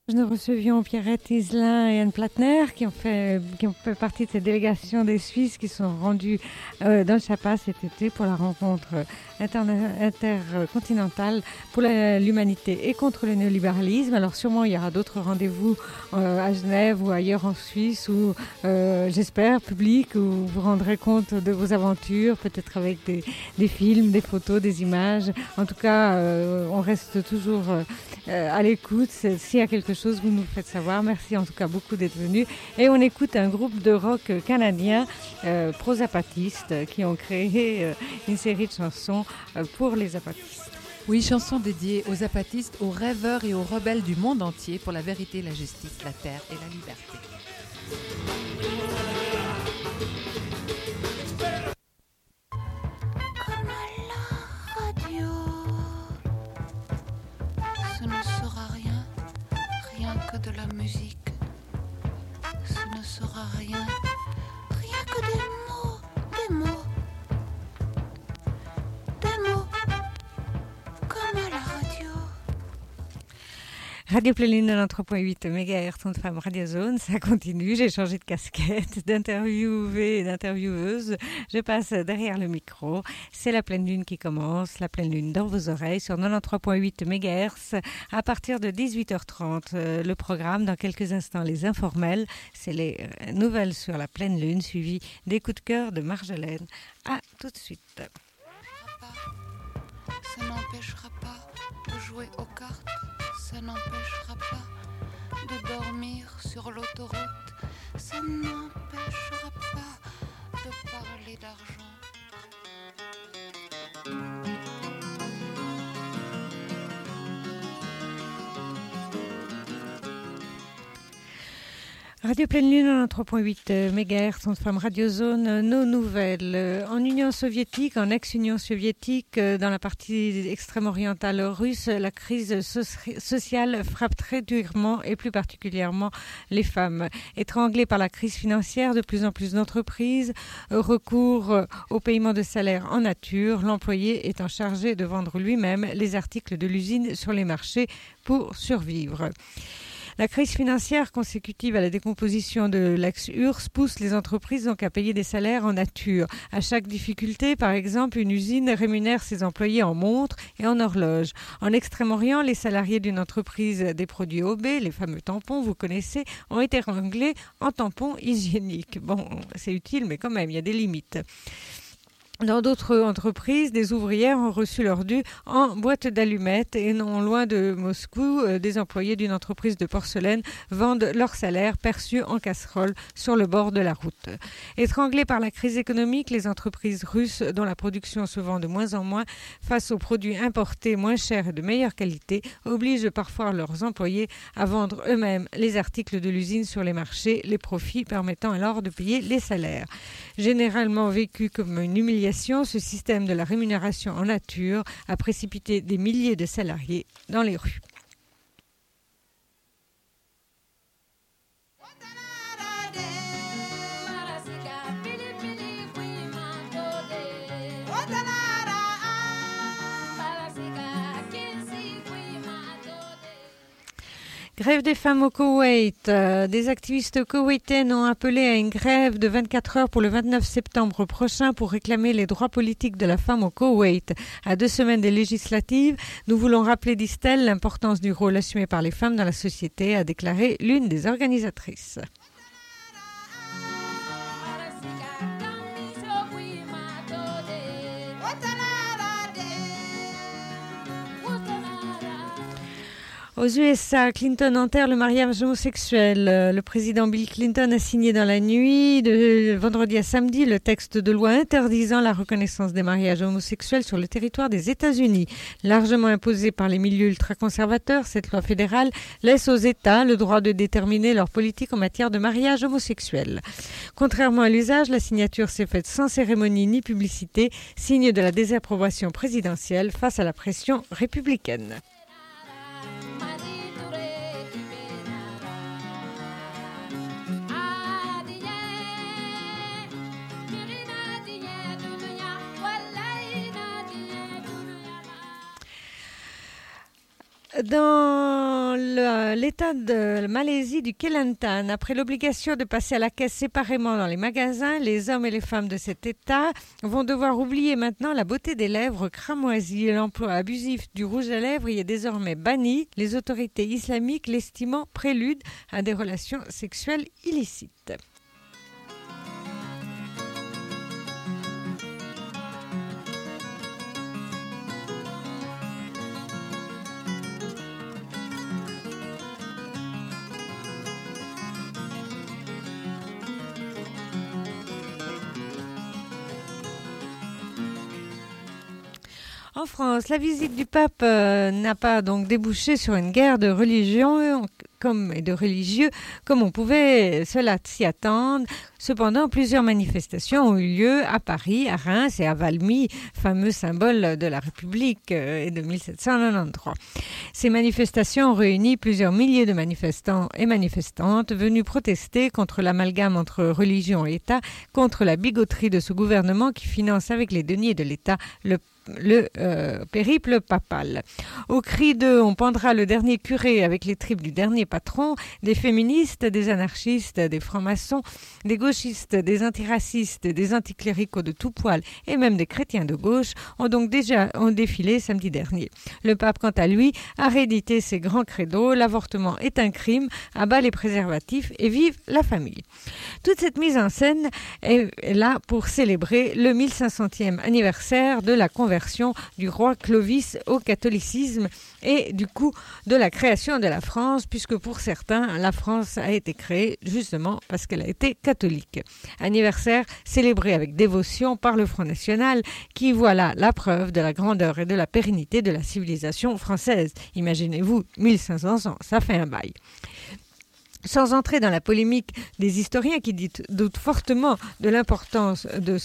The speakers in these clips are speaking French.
Nous recevions Pierrette Iselin et Anne Platner qui ont fait partie de cette délégation des Suisses qui sont rendus dans le Chapa cet été pour la rencontre intercontinentale pour l'humanité et contre le néolibéralisme. Alors sûrement il y aura d'autres rendez-vous à Genève ou ailleurs en Suisse où j'espère public où vous vous rendrez compte de vos aventures, peut-être avec des films, des photos, des images. En tout cas, on reste toujours à l'écoute. S'il y a quelque chose, vous nous faites savoir. Merci en tout cas beaucoup d'être venus. Et on écoute un groupe de rock canadien, pro-zapatistes, qui ont créé une série de chansons pour les zapatistes. Oui, chansons dédiées aux zapatistes, aux rêveurs et aux rebelles du monde entier pour la vérité, la justice, la terre et la liberté. Comme à la radio, ce ne sera rien, rien que de la musique. Ce ne sera rien, rien que des mots, des mots, des mots, comme à la radio. Radio Pleine 93.8 MHz, son de femme Radio Zone, ça continue. J'ai changé de casquette, d'interviewée et d'intervieweuse. Je passe derrière le micro. C'est la pleine lune qui commence, la pleine lune dans vos oreilles sur 93.8 MHz à partir de 18h30. Le programme, dans quelques instants, les informels, c'est les nouvelles sur la pleine lune suivies des coups de cœur de Marjolaine. À tout de suite. Ça n'empêchera pas de jouer aux cartes. Ça n'empêchera pas de dormir sur l'autoroute. Ça n'empêchera pas de parler d'argent. Radio Pleine Lune, 93.8 MHz, son de femme Radio Zone, nos nouvelles. En Union soviétique, en ex-Union soviétique, dans la partie extrême orientale russe, la crise sociale frappe très durement et plus particulièrement les femmes. Étranglées par la crise financière, de plus en plus d'entreprises recourent au paiement de salaires en nature, l'employé étant chargé de vendre lui-même les articles de l'usine sur les marchés pour survivre. La crise financière consécutive à la décomposition de l'ex-URSS pousse les entreprises donc à payer des salaires en nature. À chaque difficulté, par exemple, une usine rémunère ses employés en montres et en horloges. En Extrême-Orient, les salariés d'une entreprise des produits OB, les fameux tampons, vous connaissez, ont été ranglés en tampons hygiéniques. Bon, c'est utile, mais quand même, il y a des limites. Dans d'autres entreprises, des ouvrières ont reçu leur dû en boîte d'allumettes et non loin de Moscou, des employés d'une entreprise de porcelaine vendent leur salaire perçu en casserole sur le bord de la route. Étranglées par la crise économique, les entreprises russes, dont la production se vend de moins en moins face aux produits importés moins chers et de meilleure qualité, obligent parfois leurs employés à vendre eux-mêmes les articles de l'usine sur les marchés, les profits permettant alors de payer les salaires. Généralement vécu comme une humiliation, ce système de la rémunération en nature a précipité des milliers de salariés dans les rues. Grève des femmes au Koweït. Des activistes koweïtaines ont appelé à une grève de 24 heures pour le 29 septembre prochain pour réclamer les droits politiques de la femme au Koweït. À 2 semaines des législatives, nous voulons rappeler, disent-elles, l'importance du rôle assumé par les femmes dans la société, a déclaré l'une des organisatrices. Aux USA, Clinton enterre le mariage homosexuel. Le président Bill Clinton a signé dans la nuit de vendredi à samedi le texte de loi interdisant la reconnaissance des mariages homosexuels sur le territoire des États-Unis. Largement imposée par les milieux ultra-conservateurs, cette loi fédérale laisse aux États le droit de déterminer leur politique en matière de mariage homosexuel. Contrairement à l'usage, la signature s'est faite sans cérémonie ni publicité, signe de la désapprobation présidentielle face à la pression républicaine. Dans l'État de Malaisie du Kelantan, après l'obligation de passer à la caisse séparément dans les magasins, les hommes et les femmes de cet État vont devoir oublier maintenant la beauté des lèvres cramoisies. L'emploi abusif du rouge à lèvres y est désormais banni, les autorités islamiques l'estimant prélude à des relations sexuelles illicites. En France, la visite du pape n'a pas donc débouché sur une guerre de religion et de religieux comme on pouvait cela s'y attendre. Cependant, plusieurs manifestations ont eu lieu à Paris, à Reims et à Valmy, fameux symbole de la République et de 1793. Ces manifestations ont réuni plusieurs milliers de manifestants et manifestantes venus protester contre l'amalgame entre religion et État, contre la bigoterie de ce gouvernement qui finance avec les deniers de l'État le périple papal. Au cri de « On pendra le dernier curé avec les tripes du dernier patron », des féministes, des anarchistes, des francs-maçons, des gauchistes, des antiracistes, des anticléricaux de tout poil et même des chrétiens de gauche ont défilé samedi dernier. Le pape, quant à lui, a réédité ses grands credos « L'avortement est un crime, à bas les préservatifs et vive la famille ». Toute cette mise en scène est là pour célébrer le 1500e anniversaire de la conversion du roi Clovis au catholicisme et du coup de la création de la France, puisque pour certains, la France a été créée justement parce qu'elle a été catholique. Anniversaire célébré avec dévotion par le Front National qui voit là la preuve de la grandeur et de la pérennité de la civilisation française. Imaginez-vous, 1500 ans, ça fait un bail. Sans entrer dans la polémique des historiens qui doutent fortement de l'importance de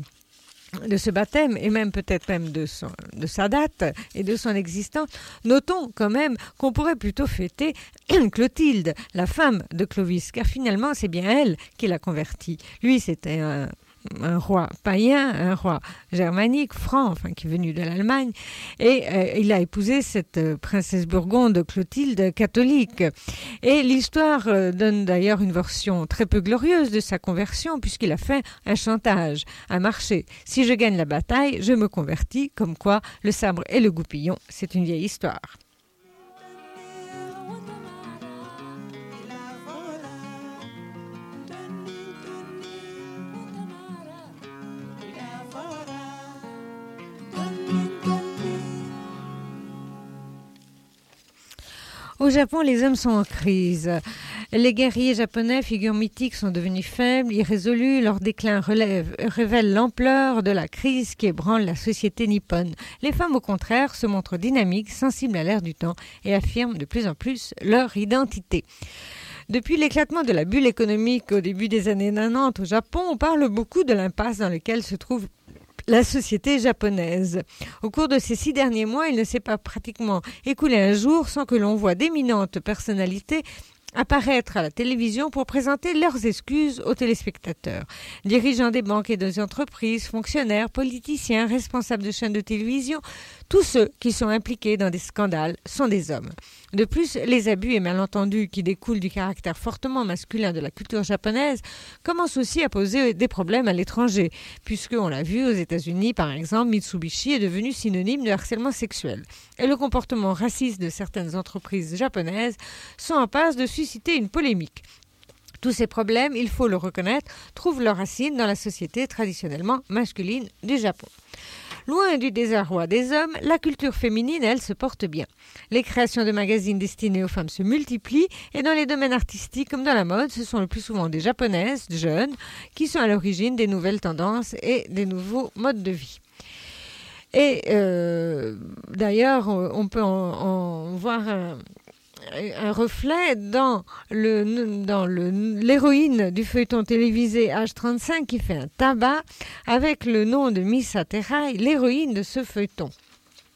ce baptême et même peut-être même de sa date et de son existence, notons quand même qu'on pourrait plutôt fêter Clotilde, la femme de Clovis, car finalement c'est bien elle qui l'a converti. Lui, c'était un roi païen, un roi germanique, franc, qui est venu de l'Allemagne, et il a épousé cette princesse burgonde Clotilde catholique. Et l'histoire donne d'ailleurs une version très peu glorieuse de sa conversion, puisqu'il a fait un chantage, un marché. Si je gagne la bataille, je me convertis, comme quoi le sabre et le goupillon, c'est une vieille histoire. Au Japon, les hommes sont en crise. Les guerriers japonais, figures mythiques, sont devenus faibles, irrésolus. Leur déclin révèle l'ampleur de la crise qui ébranle la société nippone. Les femmes, au contraire, se montrent dynamiques, sensibles à l'air du temps et affirment de plus en plus leur identité. Depuis l'éclatement de la bulle économique au début des années 90 au Japon, on parle beaucoup de l'impasse dans laquelle se trouve la société japonaise. Au cours de ces 6 derniers mois, il ne s'est pas pratiquement écoulé un jour sans que l'on voie d'éminentes personnalités apparaître à la télévision pour présenter leurs excuses aux téléspectateurs. Dirigeants des banques et des entreprises, fonctionnaires, politiciens, responsables de chaînes de télévision, tous ceux qui sont impliqués dans des scandales sont des hommes. De plus, les abus et malentendus qui découlent du caractère fortement masculin de la culture japonaise commencent aussi à poser des problèmes à l'étranger, puisque, on l'a vu aux États-Unis, par exemple, Mitsubishi est devenu synonyme de harcèlement sexuel. Et le comportement raciste de certaines entreprises japonaises sont en passe de susciter une polémique. Tous ces problèmes, il faut le reconnaître, trouvent leurs racines dans la société traditionnellement masculine du Japon. Loin du désarroi des hommes, la culture féminine, elle, se porte bien. Les créations de magazines destinés aux femmes se multiplient et dans les domaines artistiques comme dans la mode, ce sont le plus souvent des japonaises jeunes qui sont à l'origine des nouvelles tendances et des nouveaux modes de vie. Et d'ailleurs, on peut en voir un reflet dans l'héroïne du feuilleton télévisé H35 qui fait un tabac avec le nom de Misa Terai, l'héroïne de ce feuilleton.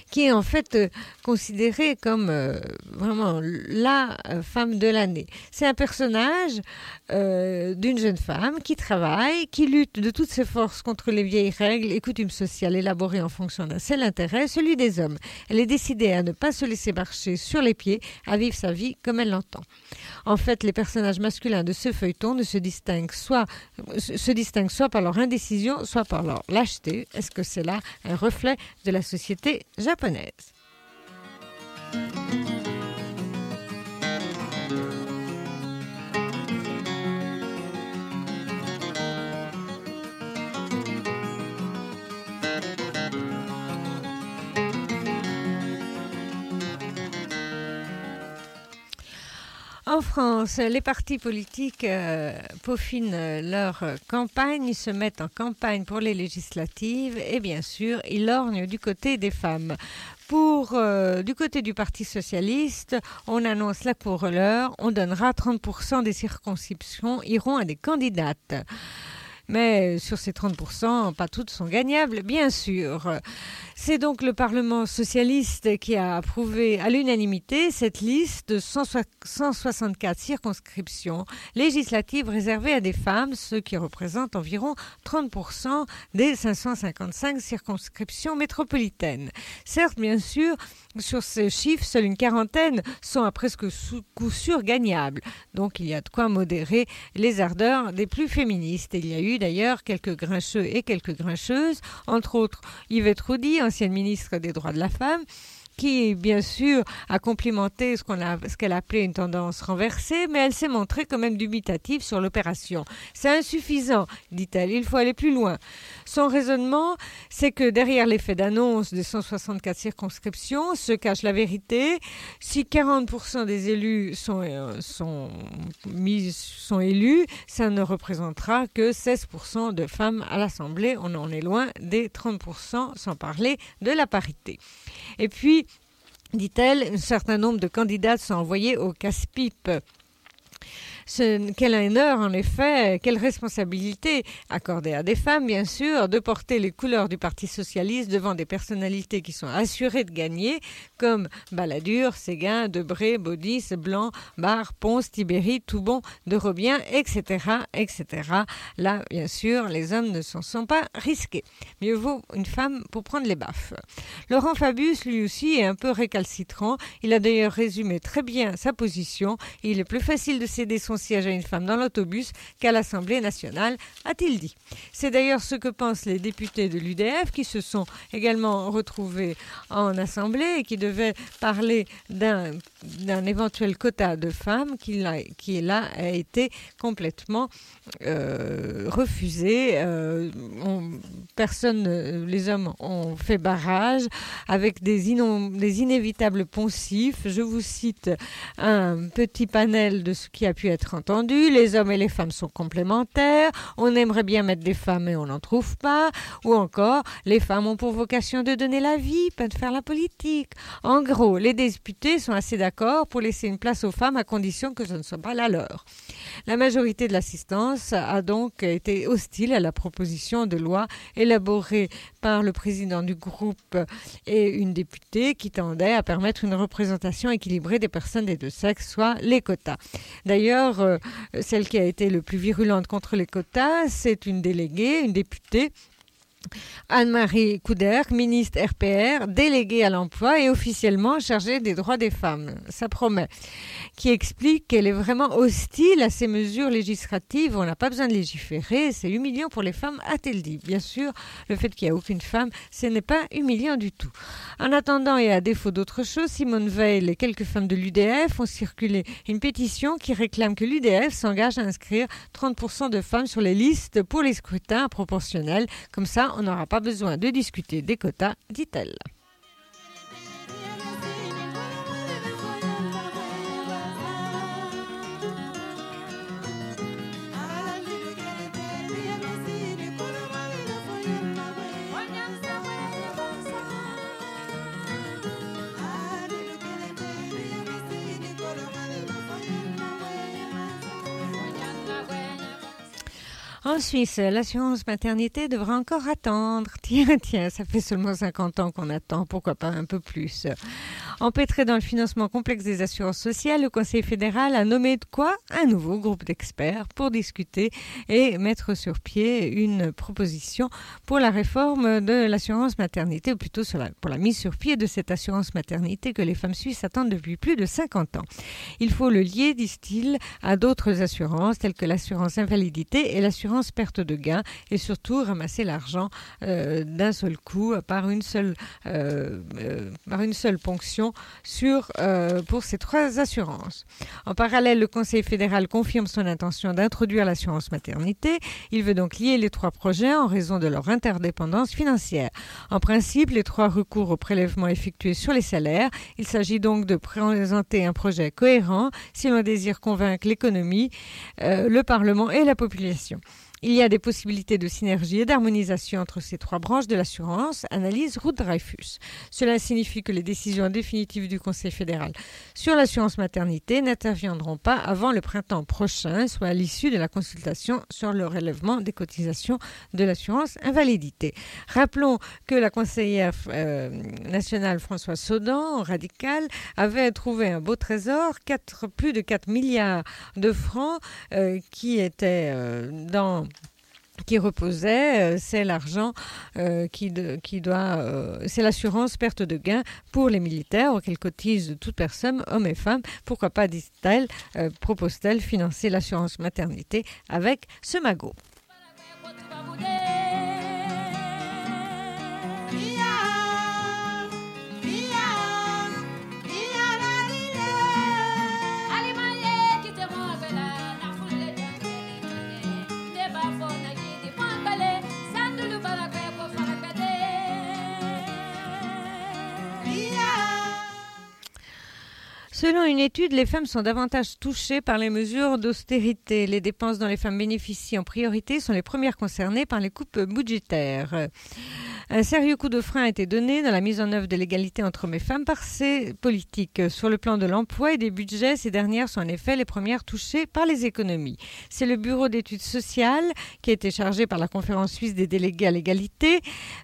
qui est en fait considérée comme vraiment la femme de l'année. C'est un personnage d'une jeune femme qui travaille, qui lutte de toutes ses forces contre les vieilles règles et coutumes sociales élaborées en fonction d'un seul intérêt, celui des hommes. Elle est décidée à ne pas se laisser marcher sur les pieds, à vivre sa vie comme elle l'entend. En fait, les personnages masculins de ce feuilleton ne se distinguent soit par leur indécision, soit par leur lâcheté. Est-ce que c'est là un reflet de la société japonaise ? En France, les partis politiques peaufinent leur campagne, se mettent en campagne pour les législatives et bien sûr, ils lorgnent du côté des femmes. Du côté du Parti socialiste, on annonce là pour l'heure, on donnera 30% des circonscriptions iront à des candidates. Mais sur ces 30%, pas toutes sont gagnables, bien sûr. C'est donc le Parlement socialiste qui a approuvé à l'unanimité cette liste de 164 circonscriptions législatives réservées à des femmes, ce qui représente environ 30% des 555 circonscriptions métropolitaines. Certes, bien sûr, sur ces chiffres, seule une quarantaine sont à presque coup sûr gagnables. Donc il y a de quoi modérer les ardeurs des plus féministes. Et il y a eu d'ailleurs quelques grincheux et quelques grincheuses, entre autres Yvette Roudy, ancienne ministre des droits de la femme, qui, bien sûr, a complimenté ce qu'elle appelait une tendance renversée, mais elle s'est montrée quand même dubitative sur l'opération. C'est insuffisant, dit-elle, il faut aller plus loin. Son raisonnement, c'est que derrière l'effet d'annonce des 164 circonscriptions se cache la vérité. Si 40% des élus sont élus, ça ne représentera que 16% de femmes à l'Assemblée. On en est loin des 30%, sans parler de la parité. Et puis, dit-elle, un certain nombre de candidates sont envoyées au casse-pipe. Quelle honneur, en effet, quelle responsabilité accordée à des femmes, bien sûr, de porter les couleurs du Parti socialiste devant des personnalités qui sont assurées de gagner, comme Balladur, Séguin, Debré, Baudis, Blanc, Barre, Ponce, Tibéri, Toubon, de Robien, etc., etc. Là, bien sûr, les hommes ne s'en sont pas risqués. Mieux vaut une femme pour prendre les baffes. Laurent Fabius, lui aussi, est un peu récalcitrant. Il a d'ailleurs résumé très bien sa position. Il est plus facile de céder son siège à une femme dans l'autobus qu'à l'Assemblée nationale, a-t-il dit. C'est d'ailleurs ce que pensent les députés de l'UDF qui se sont également retrouvés en Assemblée et qui devaient parler d'un éventuel quota de femmes qui là a été complètement refusé. Les hommes ont fait barrage avec des inévitables poncifs. Je vous cite un petit panel de ce qui a pu être entendu. Les hommes et les femmes sont complémentaires. On aimerait bien mettre des femmes mais on n'en trouve pas. Ou encore, les femmes ont pour vocation de donner la vie, pas de faire la politique. En gros, les députés sont assez d'accord pour laisser une place aux femmes à condition que ce ne soit pas la leur. La majorité de l'assistance a donc été hostile à la proposition de loi élaborée par le président du groupe et une députée qui tendait à permettre une représentation équilibrée des personnes des deux sexes, soit les quotas. D'ailleurs, celle qui a été le plus virulente contre les quotas, c'est une déléguée, une députée, Anne-Marie Couderc, ministre RPR, déléguée à l'emploi et officiellement chargée des droits des femmes, ça promet, qui explique qu'elle est vraiment hostile à ces mesures législatives. On n'a pas besoin de légiférer, c'est humiliant pour les femmes, a-t-elle dit. Bien sûr, le fait qu'il n'y a aucune femme, ce n'est pas humiliant du tout. En attendant et à défaut d'autre chose, Simone Veil et quelques femmes de l'UDF ont circulé une pétition qui réclame que l'UDF s'engage à inscrire 30% de femmes sur les listes pour les scrutins proportionnels. Comme ça, on n'aura pas besoin de discuter des quotas, dit-elle. En Suisse, l'assurance maternité devra encore attendre. Tiens, ça fait seulement 50 ans qu'on attend, pourquoi pas un peu plus. Empêtré dans le financement complexe des assurances sociales, le Conseil fédéral a nommé un nouveau groupe d'experts pour discuter et mettre sur pied une proposition pour la réforme de l'assurance maternité, ou plutôt pour la mise sur pied de cette assurance maternité que les femmes suisses attendent depuis plus de 50 ans. Il faut le lier, disent-ils, à d'autres assurances telles que l'assurance invalidité et l'assurance perte de gain, et surtout ramasser l'argent d'un seul coup par une seule ponction pour ces trois assurances. En parallèle, le Conseil fédéral confirme son intention d'introduire l'assurance maternité. Il veut donc lier les trois projets en raison de leur interdépendance financière. En principe, les trois recours aux prélèvements effectués sur les salaires. Il s'agit donc de présenter un projet cohérent si l'on désire convaincre l'économie, le Parlement et la population. Il y a des possibilités de synergie et d'harmonisation entre ces trois branches de l'assurance, analyse Ruth Dreyfus. Cela signifie que les décisions définitives du Conseil fédéral sur l'assurance maternité n'interviendront pas avant le printemps prochain, soit à l'issue de la consultation sur le relèvement des cotisations de l'assurance invalidité. Rappelons que la conseillère nationale Françoise Saudan, radicale, avait trouvé un beau trésor, plus de 4 milliards de francs qui reposait, c'est l'argent c'est l'assurance perte de gain pour les militaires auxquels cotisent toute personne, hommes et femmes. Pourquoi pas, dit-elle, propose-t-elle, financer l'assurance maternité avec ce magot. Selon une étude, les femmes sont davantage touchées par les mesures d'austérité. Les dépenses dont les femmes bénéficient en priorité sont les premières concernées par les coupes budgétaires. Un sérieux coup de frein a été donné dans la mise en œuvre de l'égalité entre hommes et femmes par ces politiques. Sur le plan de l'emploi et des budgets, ces dernières sont en effet les premières touchées par les économies. C'est le Bureau d'études sociales qui a été chargé par la Conférence suisse des délégués à l'égalité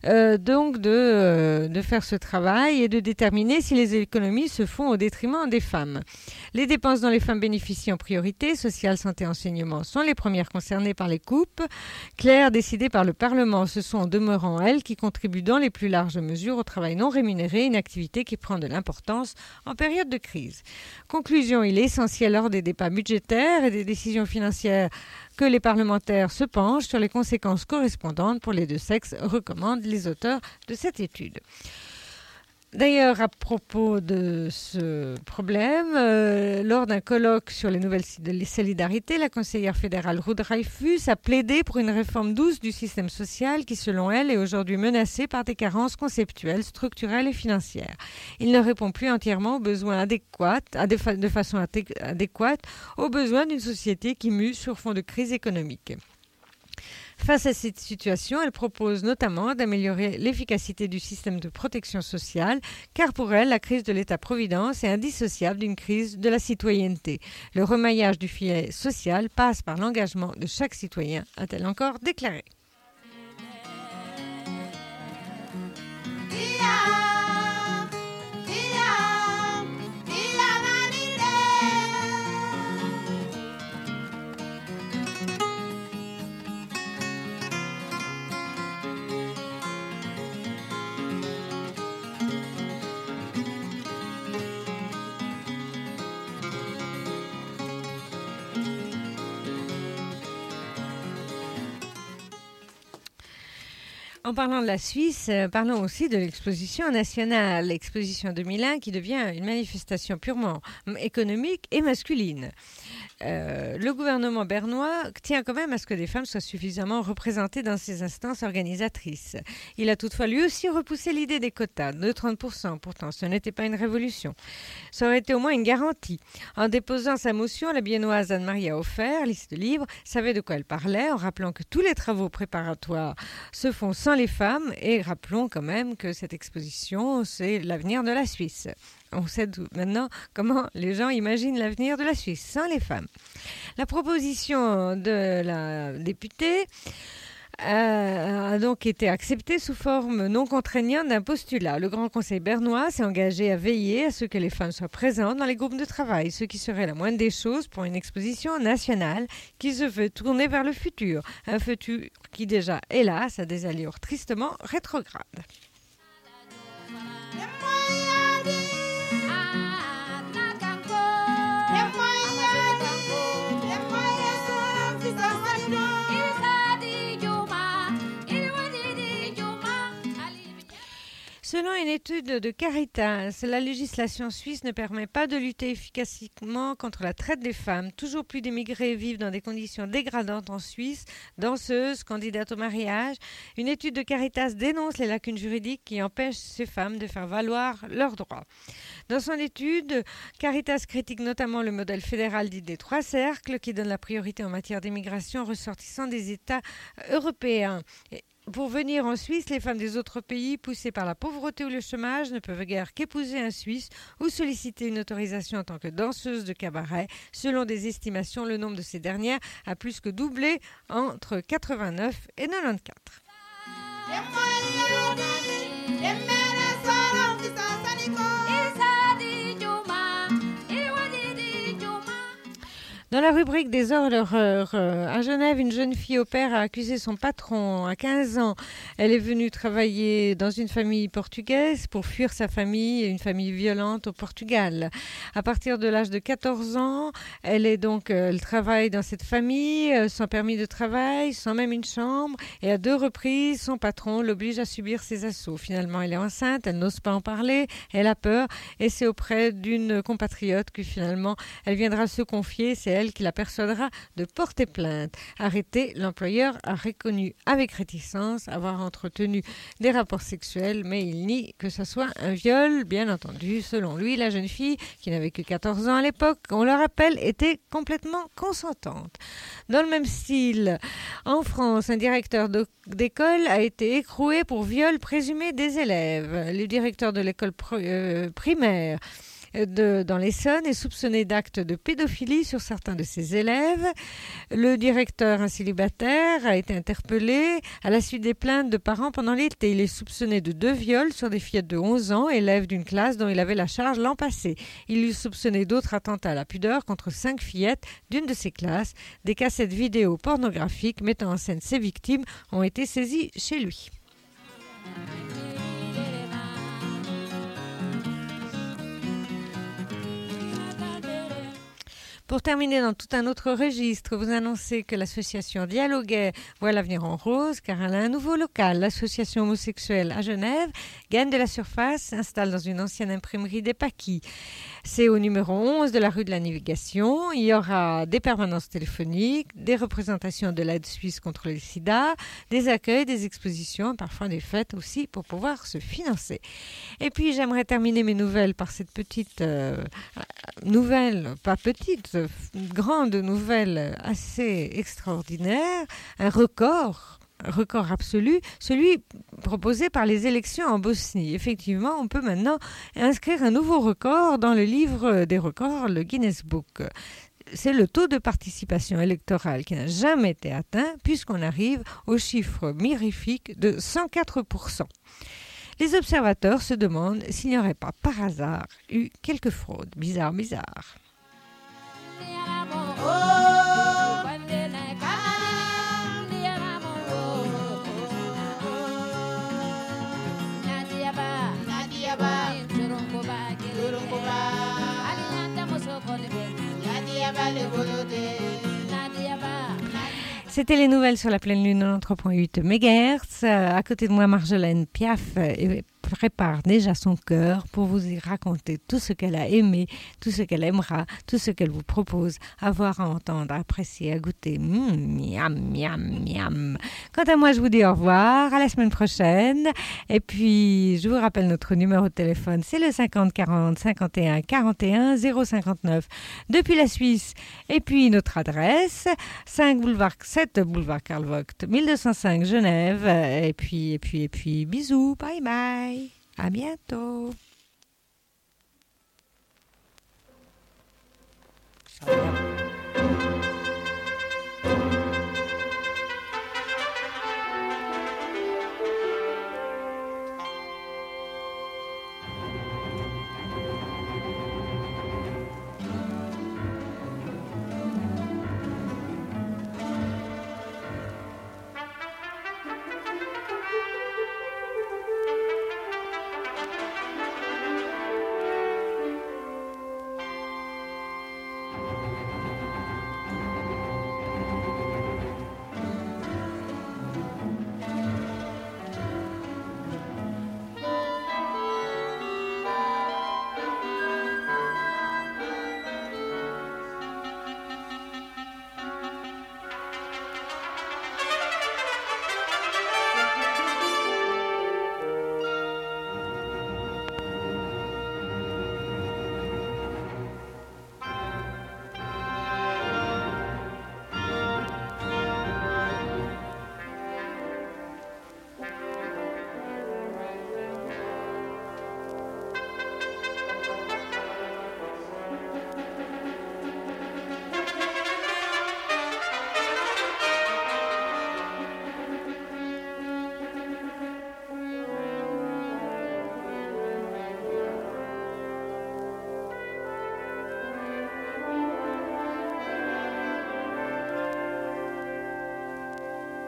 de faire ce travail et de déterminer si les économies se font au détriment des femmes. Les dépenses dont les femmes bénéficient en priorité, sociale, santé, enseignement, sont les premières concernées par les coupes claires décidées par le Parlement. Ce sont en demeurant elles qui contribuent dans les plus larges mesures au travail non rémunéré, une activité qui prend de l'importance en période de crise. Conclusion, il est essentiel lors des débats budgétaires et des décisions financières que les parlementaires se penchent sur les conséquences correspondantes pour les deux sexes, recommandent les auteurs de cette étude. D'ailleurs, à propos de ce problème, lors d'un colloque sur les nouvelles solidarités, la conseillère fédérale Ruth Dreyfus a plaidé pour une réforme douce du système social qui, selon elle, est aujourd'hui menacé par des carences conceptuelles, structurelles et financières. Il ne répond plus entièrement aux besoins de façon adéquate aux besoins d'une société qui mue sur fond de crise économique. Face à cette situation, elle propose notamment d'améliorer l'efficacité du système de protection sociale, car pour elle, la crise de l'État-providence est indissociable d'une crise de la citoyenneté. Le remaillage du filet social passe par l'engagement de chaque citoyen, a-t-elle encore déclaré. En parlant de la Suisse, parlons aussi de l'exposition nationale, l'exposition 2001 qui devient une manifestation purement économique et masculine. Le gouvernement bernois tient quand même à ce que des femmes soient suffisamment représentées dans ces instances organisatrices. Il a toutefois lui aussi repoussé l'idée des quotas de 30%. Pourtant, ce n'était pas une révolution. Ça aurait été au moins une garantie. En déposant sa motion, la biennoise Anne-Marie Offert, liste libre, savait de quoi elle parlait en rappelant que tous les travaux préparatoires se font sans les femmes et rappelons quand même que cette exposition, c'est l'avenir de la Suisse. on sait maintenant comment les gens imaginent l'avenir de la Suisse sans les femmes. La proposition de la députée a donc été acceptée sous forme non contraignante d'un postulat. Le Grand Conseil bernois s'est engagé à veiller à ce que les femmes soient présentes dans les groupes de travail, ce qui serait la moindre des choses pour une exposition nationale qui se veut tourner vers le futur. Un futur qui déjà, hélas, a des allures tristement rétrogrades. Selon une étude de Caritas, la législation suisse ne permet pas de lutter efficacement contre la traite des femmes. Toujours plus d'émigrés vivent dans des conditions dégradantes en Suisse, danseuses, candidates au mariage. Une étude de Caritas dénonce les lacunes juridiques qui empêchent ces femmes de faire valoir leurs droits. Dans son étude, Caritas critique notamment le modèle fédéral dit des 3 cercles qui donne la priorité en matière d'immigration aux ressortissants des États européens. Pour venir en Suisse, les femmes des autres pays, poussées par la pauvreté ou le chômage, ne peuvent guère qu'épouser un Suisse ou solliciter une autorisation en tant que danseuse de cabaret. Selon des estimations, le nombre de ces dernières a plus que doublé entre 89 et 94. Dans la rubrique des horreurs, à Genève, une jeune fille au père a accusé son patron à 15 ans. Elle est venue travailler dans une famille portugaise pour fuir sa famille, une famille violente au Portugal. À partir de l'âge de 14 ans, elle travaille dans cette famille sans permis de travail, sans même une chambre. Et à 2 reprises, son patron l'oblige à subir ses assauts. Finalement, elle est enceinte, elle n'ose pas en parler, elle a peur. Et c'est auprès d'une compatriote que finalement, elle viendra se confier. C'est elle qui la persuadera de porter plainte. Arrêté, l'employeur a reconnu avec réticence avoir entretenu des rapports sexuels, mais il nie que ce soit un viol. Bien entendu, selon lui, la jeune fille, qui n'avait que 14 ans à l'époque, on le rappelle, était complètement consentante. Dans le même style, en France, un directeur d'école a été écroué pour viol présumé des élèves. Le directeur de l'école primaire dans l'Essonne est soupçonné d'actes de pédophilie sur certains de ses élèves. Le directeur, un célibataire, a été interpellé à la suite des plaintes de parents pendant l'été. Il est soupçonné de 2 viols sur des fillettes de 11 ans, élèves d'une classe dont il avait la charge l'an passé. Il est soupçonné d'autres attentats à la pudeur contre 5 fillettes d'une de ses classes. Des cassettes vidéo pornographiques mettant en scène ses victimes ont été saisies chez lui. Pour terminer dans tout un autre registre, vous annoncez que l'association Dialoguet voit l'avenir en rose car elle a un nouveau local. L'association homosexuelle à Genève gagne de la surface, s'installe dans une ancienne imprimerie des Paquis. C'est au numéro 11 de la rue de la Navigation. Il y aura des permanences téléphoniques, des représentations de l'aide suisse contre le sida, des accueils, des expositions, parfois des fêtes aussi pour pouvoir se financer. Et puis j'aimerais terminer mes nouvelles par cette petite nouvelle, pas petite, grande nouvelle assez extraordinaire, un record absolu, celui proposé par les élections en Bosnie. Effectivement, on peut maintenant inscrire un nouveau record dans le livre des records, le Guinness Book. C'est le taux de participation électorale qui n'a jamais été atteint puisqu'on arrive au chiffre mirifique de 104%. Les observateurs se demandent s'il n'y aurait pas par hasard eu quelques fraudes. Bizarre. C'était les nouvelles sur la pleine lune 93.8 MHz. À côté de moi, Marjolaine Piaf prépare déjà son cœur pour vous y raconter tout ce qu'elle a aimé, tout ce qu'elle aimera, tout ce qu'elle vous propose à voir, à entendre, à apprécier, à goûter. Miam, miam, miam. Quant à moi, je vous dis au revoir, à la semaine prochaine. Et puis, je vous rappelle notre numéro de téléphone, c'est le 50 40 51 41 059 depuis la Suisse. Et puis, notre adresse, 7 boulevard Karl Vogt, 1205 Genève. Et puis, bisous, bye bye. À bientôt.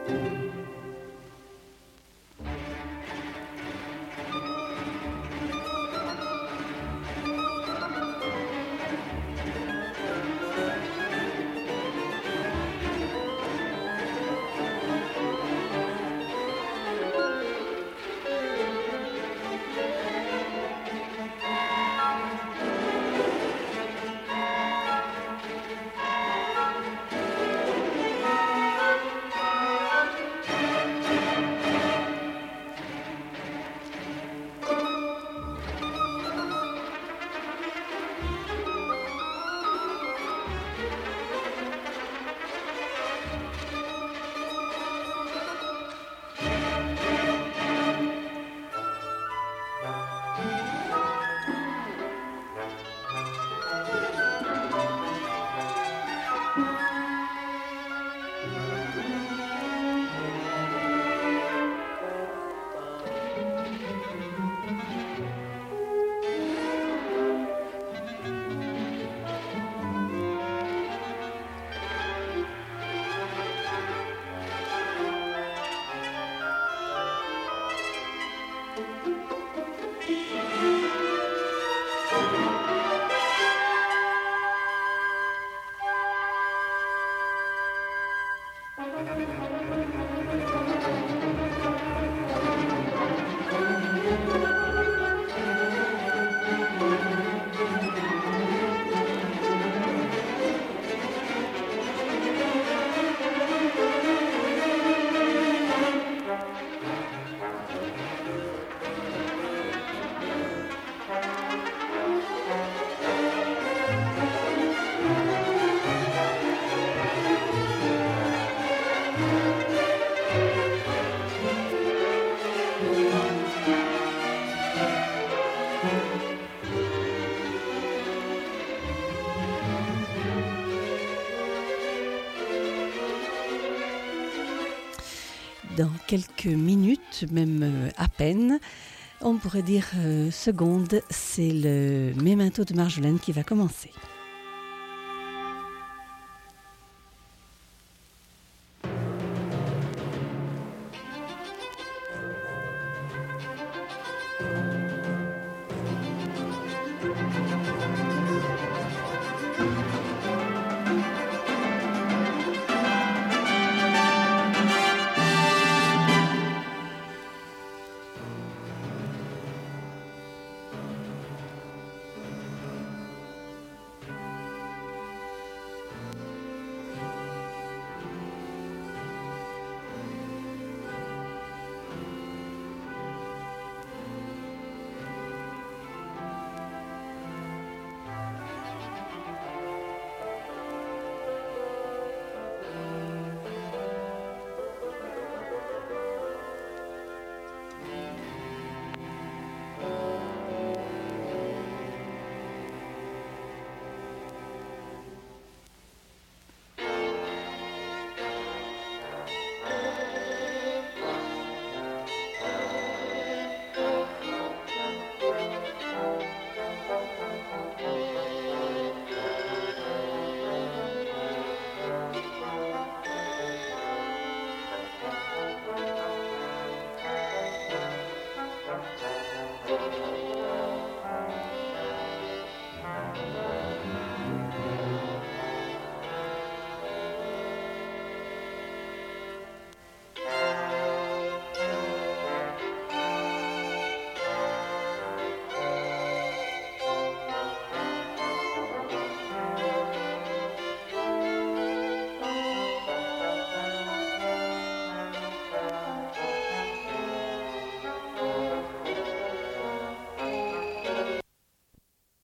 Dans quelques minutes, même à peine, on pourrait dire secondes, c'est le Memento de Marjolaine qui va commencer.